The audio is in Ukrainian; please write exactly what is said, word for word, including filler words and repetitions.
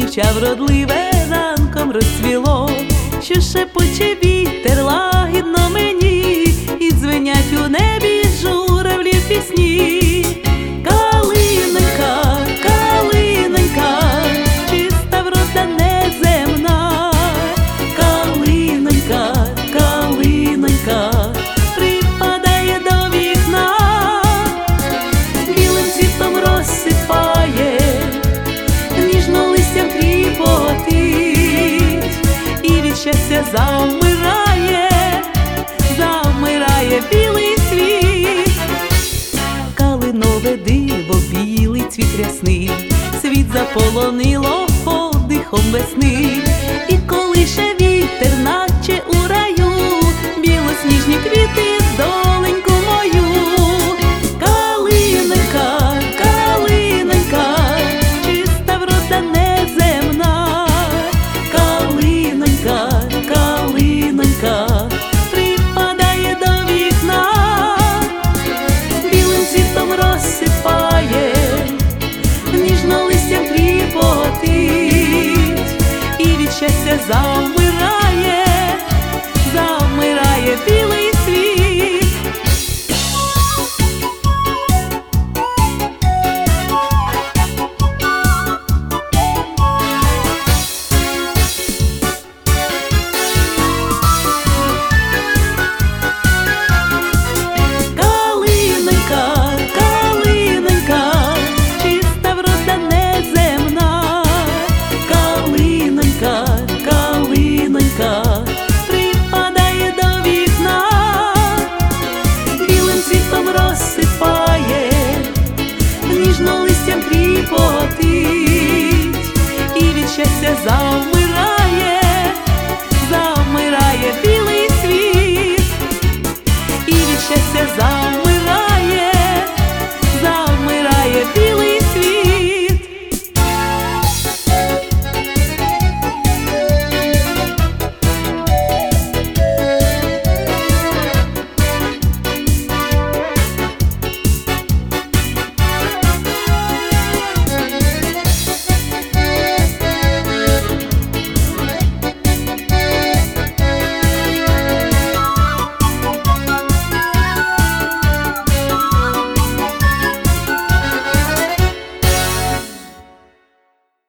дівча вродливе ранком розцвіло, що шепоче вітер лагідно мені, і дзвенять у небі журавлі пісні. Калинонька, калинонька, чиста врода неземна. Калинонька, калинонька, припадає до вікна, білим цвітом розсипає, ніжно листям тріпотить, і від щастя завмирає, завмирає білий світ. Калинове диво, білий цвіт рясний, світ заполонило подихом весни. І колише вітер, наче у раю, білосніжні квіти доленьку мою. Калинонька, калинонька, чиста врода неземна. Калинонька, калинонька, припадає до вікна, білим цвітом розсипає, ніжно листям тріпотить, і від щастя завмирає, завмирає білий світ. Калинонька, калинонька, чиста врода неземна. Калинонька, калинонька, припадає до вікна, білим цвітом розсипає, ніжно листям тріпотить, і від щастя завмирає,